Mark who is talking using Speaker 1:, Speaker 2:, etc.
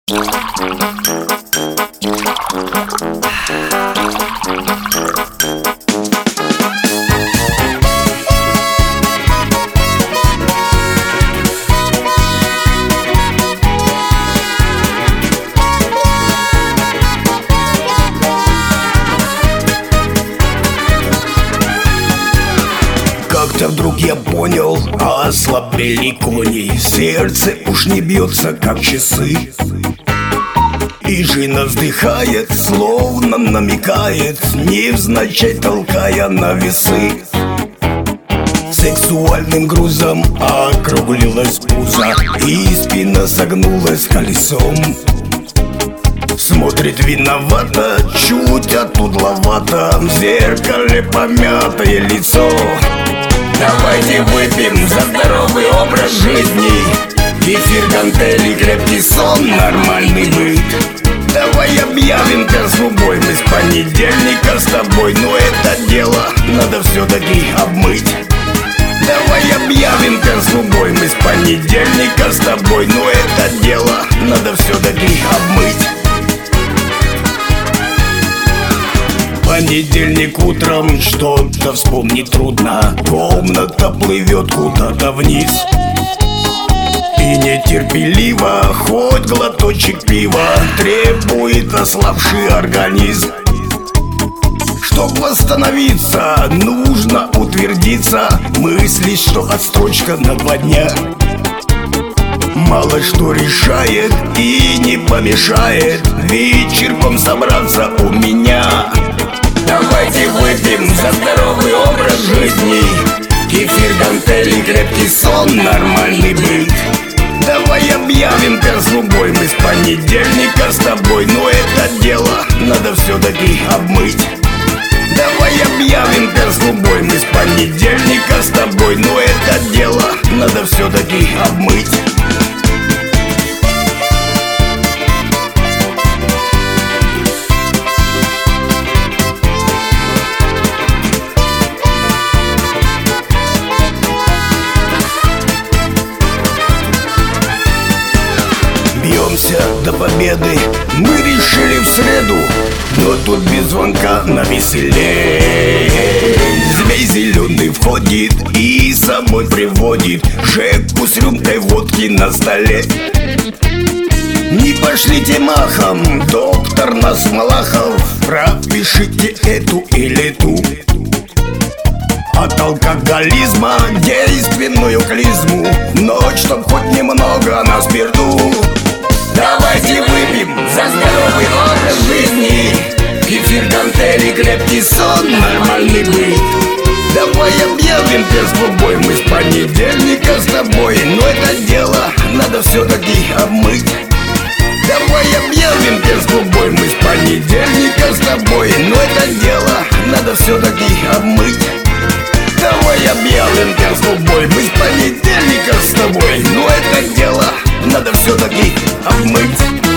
Speaker 1: Как-то вдруг я понял, ослабели кони. Сердце уж не бьется, как часы. И жена вздыхает, словно намекает, невзначай толкая на весы. Сексуальным грузом округлилась пузо, и спина согнулась колесом. Смотрит виновато, чуть отудловато, в зеркале помятое лицо. Давайте выпьем за здоровый образ жизни, кефир, гантели, крепкий сон, нормальный быт. Давай объявим перс-любой, мы с понедельника с тобой, но это дело надо все-таки обмыть. Давай объявим перс-любой, мы с понедельника с тобой, но это дело надо все-таки обмыть. Понедельник утром, что-то вспомнить трудно. Комната плывет куда-то вниз, и нетерпеливо, хоть глоточек пива, требует ослабший организм. Чтоб восстановиться, нужно утвердиться, мыслить, что отстрочка на 2 дня мало что решает и не помешает вечерком собраться у меня. Давайте выпьем за здоровый образ жизни, кефир, гантели, крепкий сон, нормальный быт. Давай объявим перс-любой, мы с понедельника с тобой, но это дело надо все-таки обмыть. Давай объявим перс-любой, мы с понедельника с тобой, но это дело надо все-таки обмыть. Бьемся до победы, мы решили в среду, но тут без звонка на веселей. Змей зеленый входит и с собой приводит Жеку с рюмкой водки на столе. Не пошлите махом, доктор нас Малахов, пропишите эту или ту. От алкоголизма действенную клизму, ночь, чтоб хоть немного на спирту. Давайте выпьем за здоровый образ жизни, кефир, гантели, крепкий сон, нормальный быт. Давай объявим перс-любой, мы с понедельника с тобой, но это дело надо все-таки обмыть. Давай объявим перс-любой, мы с понедельника с тобой, но это дело надо все-таки обмыть. Давай объявим перс-любой, мы с понедельника с тобой, но это дело надо все-таки обмыть.